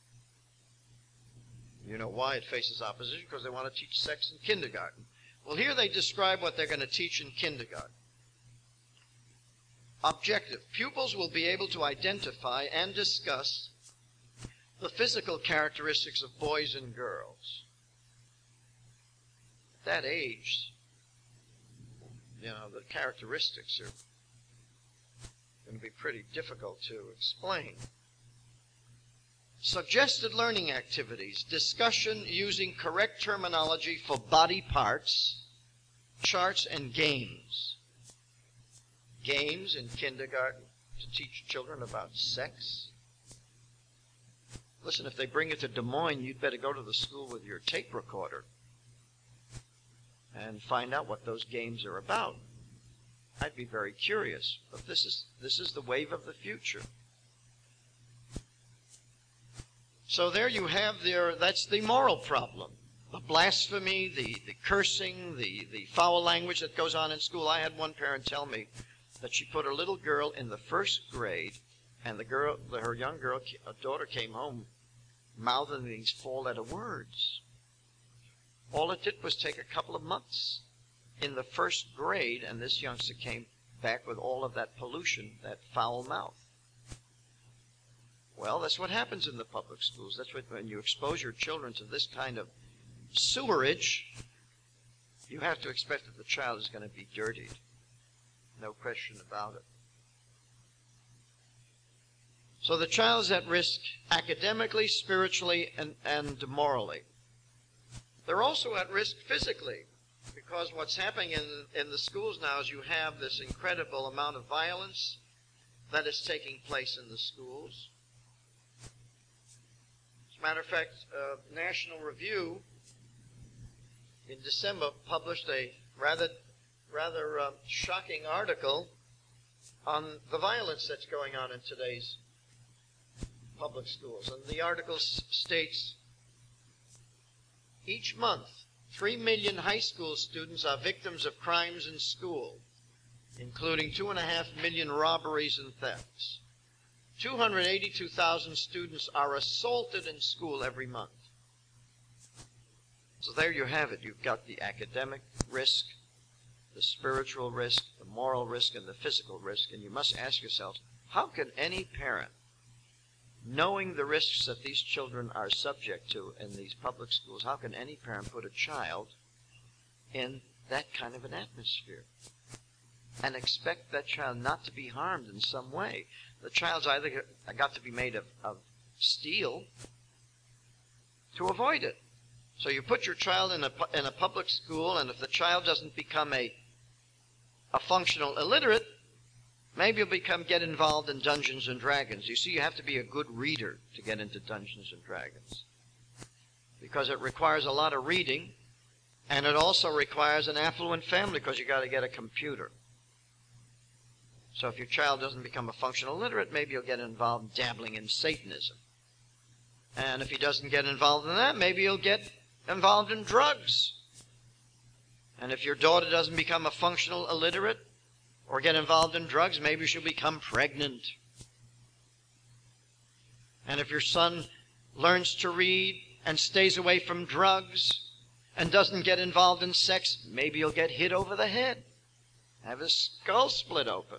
You know why it faces opposition? Because they want to teach sex in kindergarten. Well, here they describe what they're going to teach in kindergarten. Objective. Pupils will be able to identify and discuss the physical characteristics of boys and girls. At that age, the characteristics are going to be pretty difficult to explain. Suggested learning activities, discussion using correct terminology for body parts, charts, and games. Games in kindergarten to teach children about sex. Listen, if they bring you to Des Moines, you'd better go to the school with your tape recorder and find out what those games are about. I'd be very curious, but this is the wave of the future. So there you have that's the moral problem. The blasphemy, the cursing, the foul language that goes on in school. I had one parent tell me that she put her little girl in the first grade, and her young daughter came home mouthing these four-letter words. All it did was take a couple of months in the first grade, and this youngster came back with all of that pollution, that foul mouth. Well, that's what happens in the public schools. That's when you expose your children to this kind of sewerage, you have to expect that the child is going to be dirtied. No question about it. So the child is at risk academically, spiritually, and morally. They're also at risk physically, because what's happening in the schools now is you have this incredible amount of violence that is taking place in the schools. As a matter of fact, National Review in December published a rather shocking article on the violence that's going on in today's public schools. And the article states, each month, 3 million high school students are victims of crimes in school, including 2.5 million robberies and thefts. 282,000 students are assaulted in school every month. So there you have it. You've got the academic risk, the spiritual risk, the moral risk, and the physical risk. And you must ask yourself, how can any parent, knowing the risks that these children are subject to in these public schools, how can any parent put a child in that kind of an atmosphere and expect that child not to be harmed in some way? The child's either got to be made of steel to avoid it. So you put your child in a public school, and if the child doesn't become a functional illiterate, maybe you'll get involved in Dungeons and Dragons. You see, you have to be a good reader to get into Dungeons and Dragons, because it requires a lot of reading, and it also requires an affluent family, because you got to get a computer. So if your child doesn't become a functional illiterate, maybe you'll get involved dabbling in Satanism. And if he doesn't get involved in that, maybe he'll get involved in drugs. And if your daughter doesn't become a functional illiterate or get involved in drugs, maybe she'll become pregnant. And if your son learns to read and stays away from drugs and doesn't get involved in sex, maybe he'll get hit over the head, have his skull split open.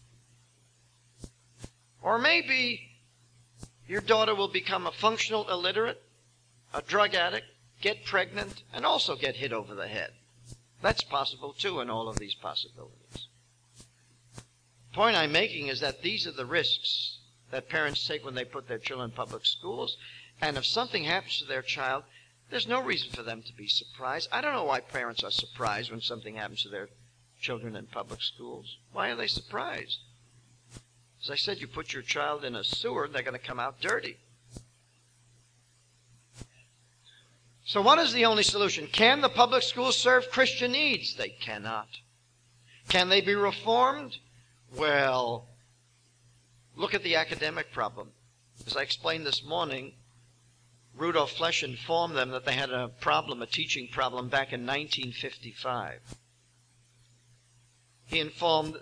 Or maybe your daughter will become a functional illiterate, a drug addict, get pregnant, and also get hit over the head. That's possible, too, in all of these possibilities. The point I'm making is that these are the risks that parents take when they put their children in public schools. And if something happens to their child, there's no reason for them to be surprised. I don't know why parents are surprised when something happens to their children in public schools. Why are they surprised? As I said, you put your child in a sewer, they're going to come out dirty. So what is the only solution? Can the public schools serve Christian needs? They cannot. Can they be reformed? Well, look at the academic problem. As I explained this morning, Rudolf Flesch informed them that they had a teaching problem back in 1955. He informed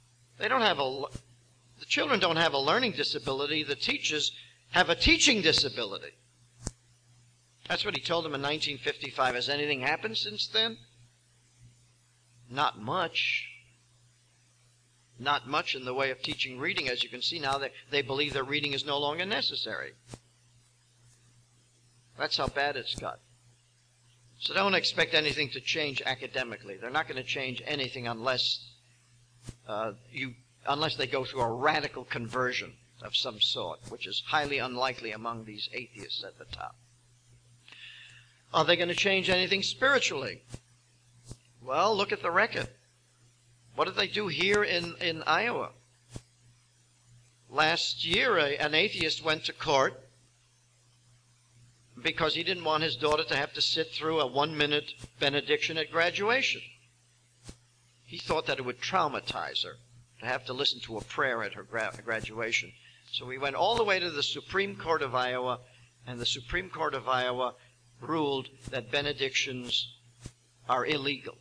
the children don't have a learning disability, the teachers have a teaching disability. That's what he told them in 1955. Has anything happened since then? Not much. not much in the way of teaching reading. As you can see now, they believe that reading is no longer necessary. That's how bad it's got. So don't expect anything to change academically. They're not going to change anything unless they go through a radical conversion of some sort, which is highly unlikely among these atheists at the top. Are they going to change anything spiritually? Well, look at the record. What did they do here in Iowa? Last year, an atheist went to court because he didn't want his daughter to have to sit through a 1-minute benediction at graduation. He thought that it would traumatize her to have to listen to a prayer at her graduation. So we went all the way to the Supreme Court of Iowa, and the Supreme Court of Iowa ruled that benedictions are illegal.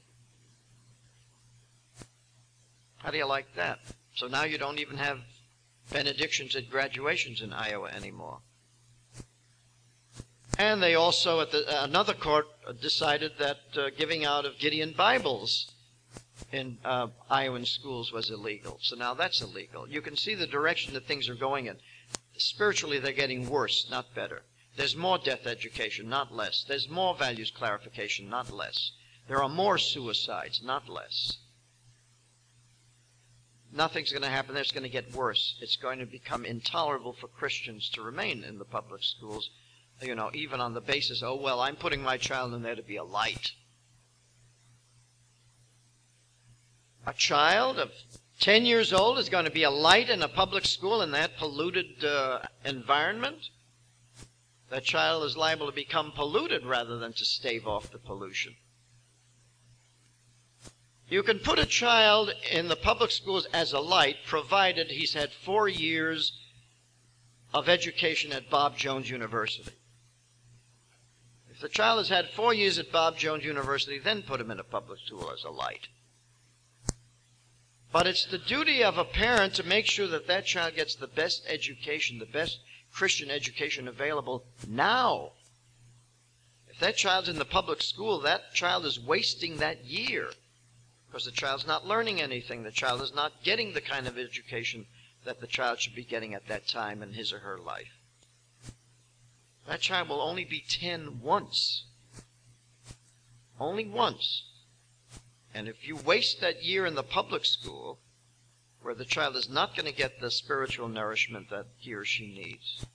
How do you like that? So now you don't even have benedictions at graduations in Iowa anymore. And they also, at another court, decided that giving out of Gideon Bibles in Iowan schools was illegal. So now that's illegal. You can see the direction that things are going in. Spiritually, they're getting worse, not better. There's more death education, not less. There's more values clarification, not less. There are more suicides, not less. Nothing's going to happen. It's going to get worse. It's going to become intolerable for Christians to remain in the public schools, even on the basis, oh, well, I'm putting my child in there to be a light. A child of 10 years old is going to be a light in a public school in that polluted environment? That child is liable to become polluted rather than to stave off the pollution. You can put a child in the public schools as a light, provided he's had 4 years of education at Bob Jones University. If the child has had 4 years at Bob Jones University, then put him in a public school as a light. But it's the duty of a parent to make sure that that child gets the best education, the best Christian education available now. If that child's in the public school, that child is wasting that year because the child's not learning anything. The child is not getting the kind of education that the child should be getting at that time in his or her life. That child will only be 10 once. Only once. And if you waste that year in the public school, where the child is not going to get the spiritual nourishment that he or she needs,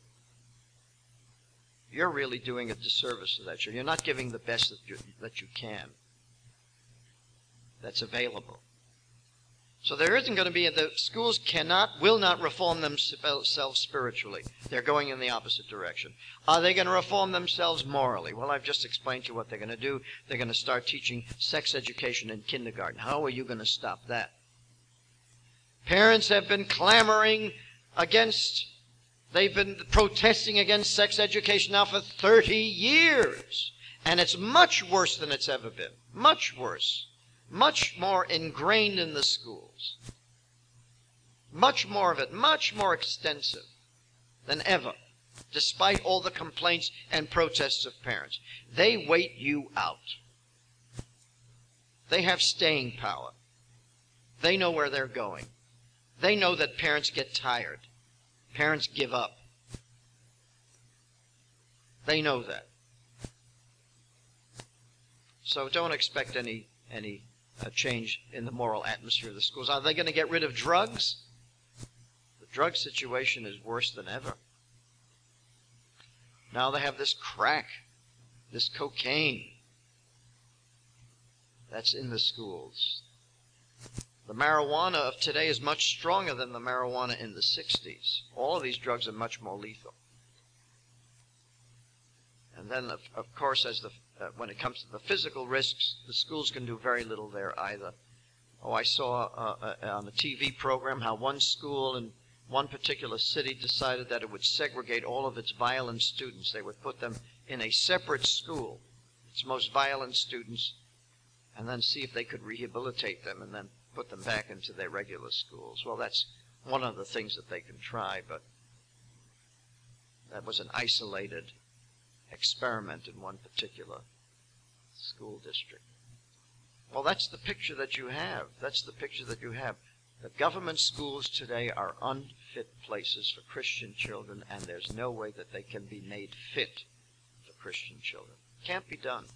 you're really doing a disservice to that child. You're not giving the best that you can, that's available. So there isn't going to be, the schools will not reform themselves spiritually. They're going in the opposite direction. Are they going to reform themselves morally? Well, I've just explained to you what they're going to do. They're going to start teaching sex education in kindergarten. How are you going to stop that? Parents have been clamoring against, they've been protesting against sex education now for 30 years. And it's much worse than it's ever been. Much worse. Much more ingrained in the schools. Much more of it, much more extensive than ever, despite all the complaints and protests of parents. They wait you out. They have staying power. They know where they're going. They know that parents get tired. Parents give up. They know that. So don't expect any change in the moral atmosphere of the schools. Are they going to get rid of drugs? The drug situation is worse than ever. Now they have this crack, this cocaine that's in the schools. The marijuana of today is much stronger than the marijuana in the 60s. All of these drugs are much more lethal. And then, of course, when it comes to the physical risks, the schools can do very little there either. Oh, I saw on a TV program how one school in one particular city decided that it would segregate all of its violent students. They would put them in a separate school, its most violent students, and then see if they could rehabilitate them and then put them back into their regular schools. Well, that's one of the things that they can try, but that was an isolated experiment in one particular school district. Well, that's the picture that you have. That's the picture that you have. The government schools today are unfit places for Christian children, and there's no way that they can be made fit for Christian children. Can't be done.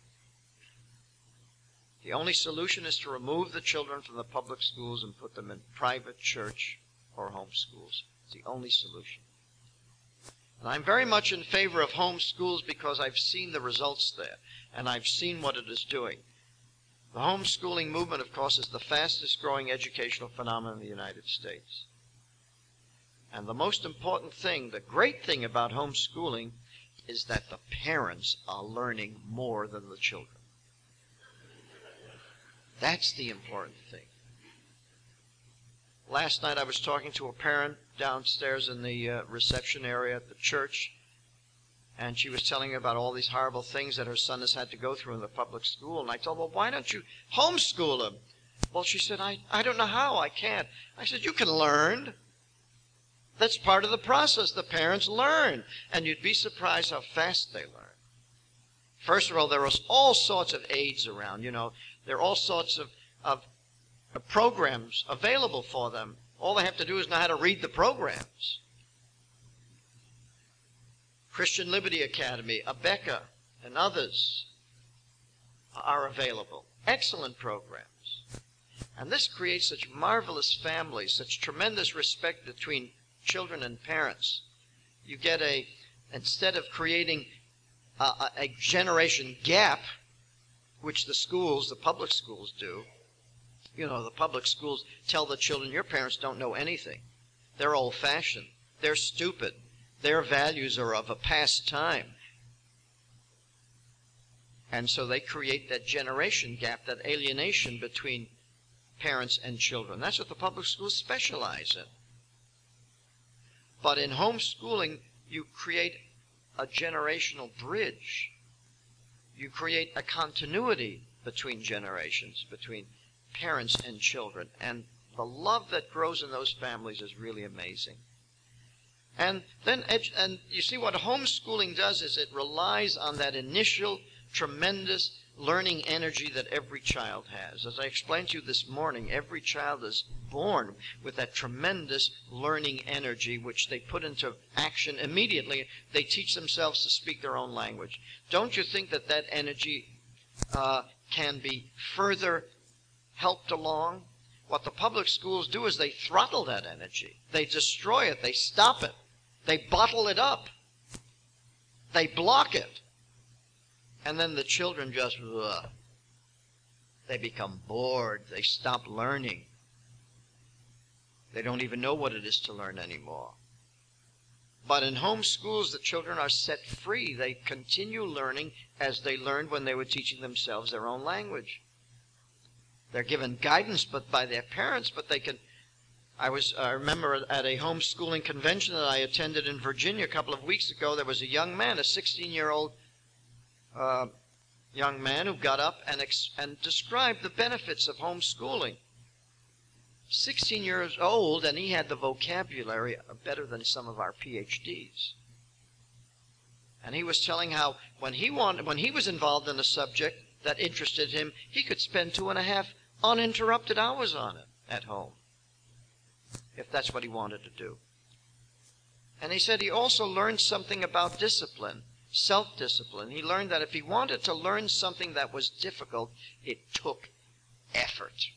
The only solution is to remove the children from the public schools and put them in private church or home schools. It's the only solution. And I'm very much in favor of home schools because I've seen the results there, and I've seen what it is doing. The homeschooling movement, of course, is the fastest growing educational phenomenon in the United States. And the most important thing, the great thing about homeschooling, is that the parents are learning more than the children. That's the important thing. Last night I was talking to a parent downstairs in the reception area at the church, and she was telling me about all these horrible things that her son has had to go through in the public school. And I told her, well, why don't you homeschool him? Well, she said, I don't know how. I can't. I said, you can learn. That's part of the process. The parents learn. And you'd be surprised how fast they learn. First of all, there are all sorts of aids around. You know, there are all sorts of programs available for them. All they have to do is know how to read the programs. Christian Liberty Academy, Abeka, and others are available. Excellent programs. And this creates such marvelous families, such tremendous respect between children and parents. You get instead of creating a generation gap, which the public schools do, you know, the public schools tell the children, your parents don't know anything. They're old-fashioned. They're stupid. Their values are of a past time. And so they create that generation gap, that alienation between parents and children. That's what the public schools specialize in. But in homeschooling, you create a generational bridge. You create a continuity between generations, between parents and children. And the love that grows in those families is really amazing. And then, and you see what homeschooling does is it relies on that initial tremendous learning energy that every child has. As I explained to you this morning, every child is born with that tremendous learning energy which they put into action immediately. They teach themselves to speak their own language. Don't you think that that energy can be further helped along? What the public schools do is they throttle that energy. They destroy it. They stop it. They bottle it up. They block it. And then the children just, they become bored. They stop learning. They don't even know what it is to learn anymore. But in home schools, the children are set free. They continue learning as they learned when they were teaching themselves their own language. They're given guidance by their parents, but they can. I remember at a homeschooling convention that I attended in Virginia a couple of weeks ago, there was a young man, a 16-year-old young man who got up and described the benefits of homeschooling. 16 years old, and he had the vocabulary better than some of our PhDs. And he was telling how when he was involved in a subject that interested him, he could spend 2.5 uninterrupted hours on it at home, if that's what he wanted to do. And he said he also learned something about discipline, self-discipline. He learned that if he wanted to learn something that was difficult, it took effort.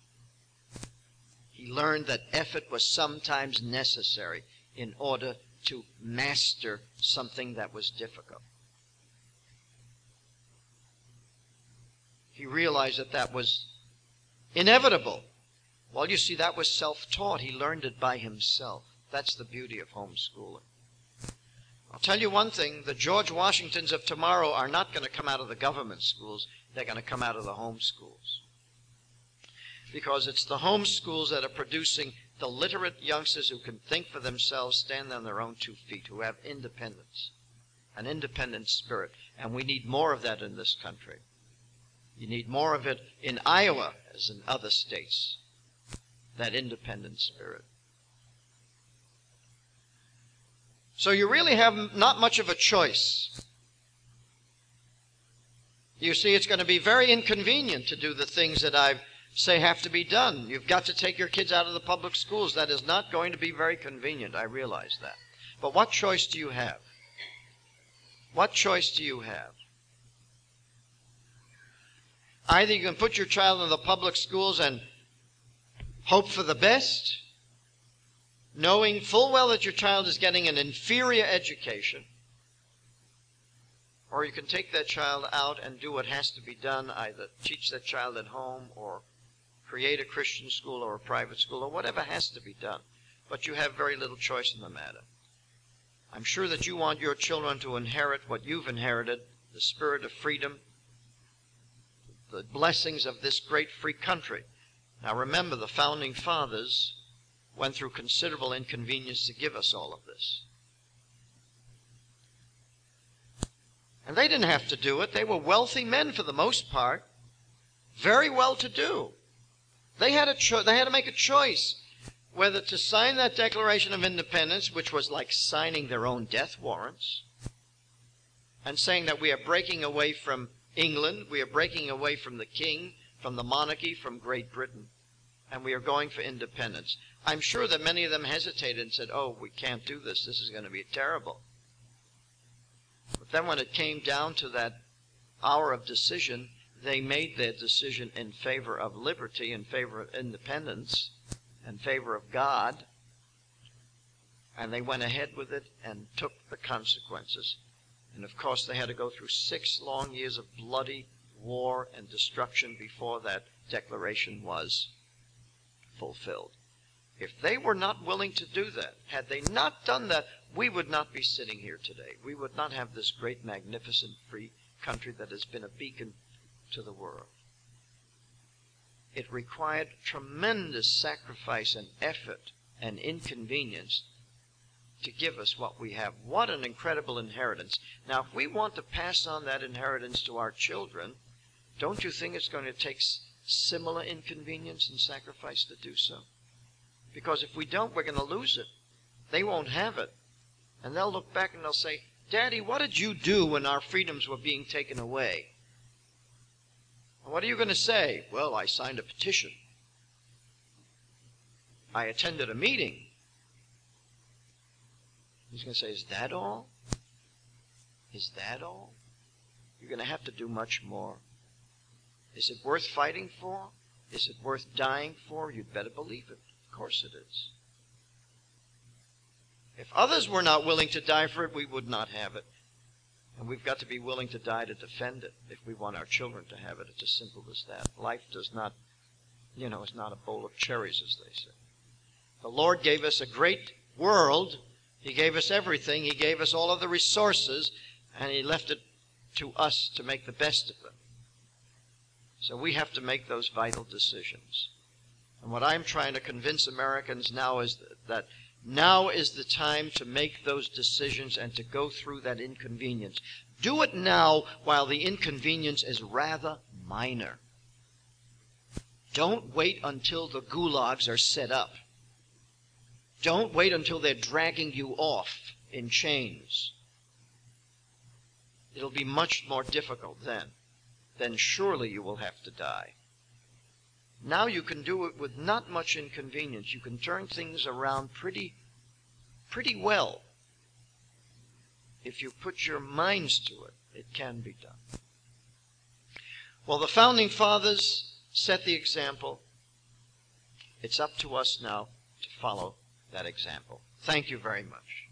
He learned that effort was sometimes necessary in order to master something that was difficult. He realized that that was inevitable. Well, you see, that was self-taught. He learned it by himself. That's the beauty of homeschooling. I'll tell you one thing. The George Washingtons of tomorrow are not going to come out of the government schools. They're going to come out of the home schools. Because it's the home schools that are producing the literate youngsters who can think for themselves, stand on their own 2 feet, who have independence, an independent spirit. And we need more of that in this country. You need more of it in Iowa as in other states, that independent spirit. So you really have not much of a choice. You see, it's going to be very inconvenient to do the things that I've say have to be done. You've got to take your kids out of the public schools. That is not going to be very convenient. I realize that. But what choice do you have? What choice do you have? Either you can put your child in the public schools and hope for the best, knowing full well that your child is getting an inferior education, or you can take that child out and do what has to be done, either teach that child at home or create a Christian school or a private school or whatever has to be done. But you have very little choice in the matter. I'm sure that you want your children to inherit what you've inherited, the spirit of freedom, the blessings of this great free country. Now remember, the founding fathers went through considerable inconvenience to give us all of this. And they didn't have to do it. They were wealthy men for the most part, very well-to-do. They had to make a choice whether to sign that Declaration of Independence, which was like signing their own death warrants, and saying that we are breaking away from England, we are breaking away from the king, from the monarchy, from Great Britain, and we are going for independence. I'm sure that many of them hesitated and said, oh, we can't do this. This is going to be terrible. But then when it came down to that hour of decision, they made their decision in favor of liberty, in favor of independence, in favor of God, and they went ahead with it and took the consequences. And of course they had to go through 6 long years of bloody war and destruction before that declaration was fulfilled. If they were not willing to do that, had they not done that, we would not be sitting here today. We would not have this great, magnificent, free country that has been a beacon to the world. It required tremendous sacrifice and effort and inconvenience to give us what we have. What an incredible inheritance. Now, if we want to pass on that inheritance to our children, don't you think it's going to take similar inconvenience and sacrifice to do so? Because if we don't, we're going to lose it. They won't have it. And they'll look back and they'll say, Daddy, what did you do when our freedoms were being taken away? And what are you going to say? Well, I signed a petition. I attended a meeting. He's going to say, is that all? Is that all? You're going to have to do much more. Is it worth fighting for? Is it worth dying for? You'd better believe it. Of course it is. If others were not willing to die for it, we would not have it. And we've got to be willing to die to defend it if we want our children to have it. It's as simple as that. Life does not, is not a bowl of cherries, as they say. The Lord gave us a great world. He gave us everything. He gave us all of the resources, and He left it to us to make the best of them. So we have to make those vital decisions. And what I'm trying to convince Americans now is that now is the time to make those decisions and to go through that inconvenience. Do it now while the inconvenience is rather minor. Don't wait until the gulags are set up. Don't wait until they're dragging you off in chains. It'll be much more difficult then. Then surely you will have to die. Now you can do it with not much inconvenience. You can turn things around pretty well. If you put your minds to it, it can be done. Well, the Founding Fathers set the example. It's up to us now to follow that example. Thank you very much.